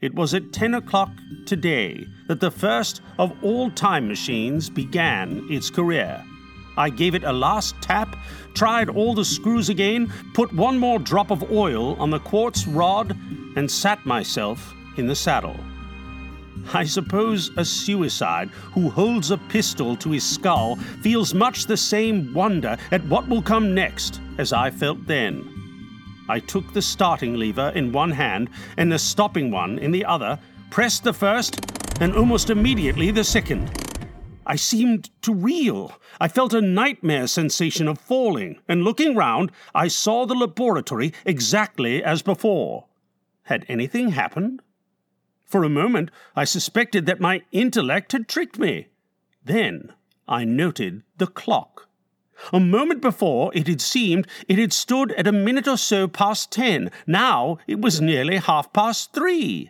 It was at 10 o'clock today that the first of all time machines began its career. I gave it a last tap, tried all the screws again, put one more drop of oil on the quartz rod, and sat myself in the saddle. I suppose a suicide who holds a pistol to his skull feels much the same wonder at what will come next as I felt then. I took the starting lever in one hand and the stopping one in the other, pressed the first, and almost immediately the second. I seemed to reel. I felt a nightmare sensation of falling, and looking round, I saw the laboratory exactly as before. Had anything happened? For a moment, I suspected that my intellect had tricked me. Then I noted the clock. A moment before, it had seemed it had stood at a minute or so past 10. Now it was nearly 3:30.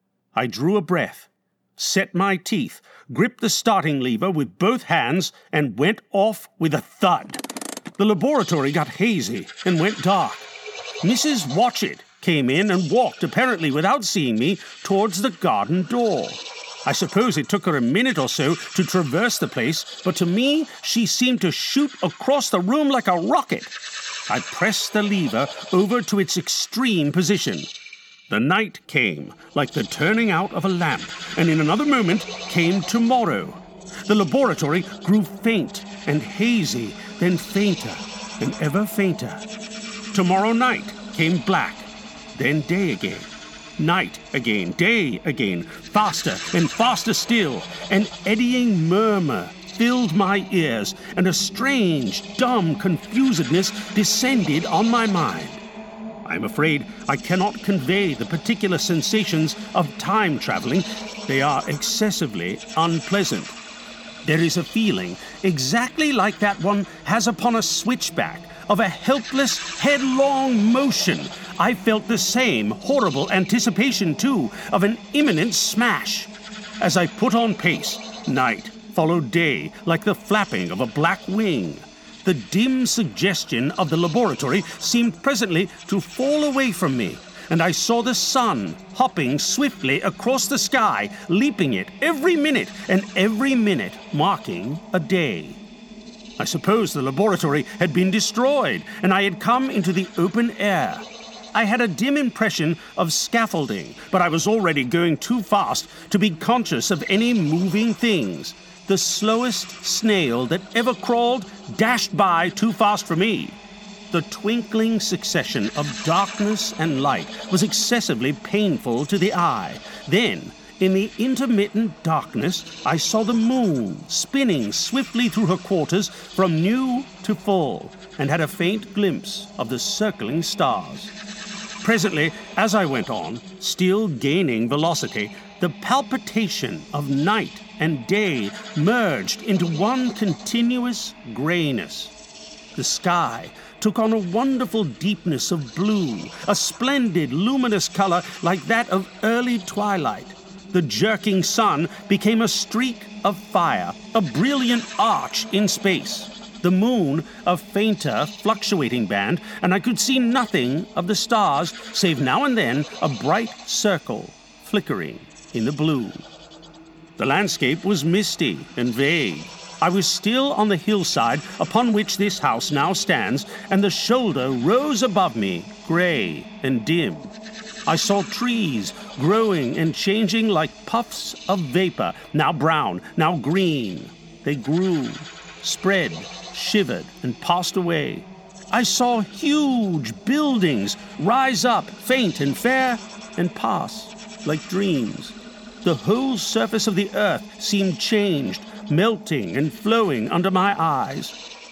I drew a breath, set my teeth, gripped the starting lever with both hands, and went off with a thud. The laboratory got hazy and went dark. Mrs. Watchett came in and walked, apparently without seeing me, towards the garden door. I suppose it took her a minute or so to traverse the place, but to me she seemed to shoot across the room like a rocket. I pressed the lever over to its extreme position. The night came, like the turning out of a lamp, and in another moment came tomorrow. The laboratory grew faint and hazy, then fainter and ever fainter. Tomorrow night came black, then day again. Night again, day again, faster and faster still. An eddying murmur filled my ears, and a strange, dumb confusedness descended on my mind. I am afraid I cannot convey the particular sensations of time traveling. They are excessively unpleasant. There is a feeling exactly like that one has upon a switchback, of a helpless, headlong motion. I felt the same horrible anticipation, too, of an imminent smash. As I put on pace, night followed day like the flapping of a black wing. The dim suggestion of the laboratory seemed presently to fall away from me, and I saw the sun hopping swiftly across the sky, leaping it every minute, and every minute marking a day. I suppose the laboratory had been destroyed, and I had come into the open air. I had a dim impression of scaffolding, but I was already going too fast to be conscious of any moving things. The slowest snail that ever crawled dashed by too fast for me. The twinkling succession of darkness and light was excessively painful to the eye. Then, in the intermittent darkness, I saw the moon spinning swiftly through her quarters from new to full, and had a faint glimpse of the circling stars. Presently, as I went on, still gaining velocity, the palpitation of night and day merged into one continuous grayness. The sky took on a wonderful deepness of blue, a splendid luminous color like that of early twilight. The jerking sun became a streak of fire, a brilliant arch in space. The moon a fainter, fluctuating band, and I could see nothing of the stars save now and then a bright circle flickering in the blue. The landscape was misty and vague. I was still on the hillside upon which this house now stands, and the shoulder rose above me, gray and dim. I saw trees growing and changing like puffs of vapor, now brown, now green. They grew, spread, shivered, and passed away. I saw huge buildings rise up, faint and fair, and pass like dreams. The whole surface of the earth seemed changed, melting and flowing under my eyes.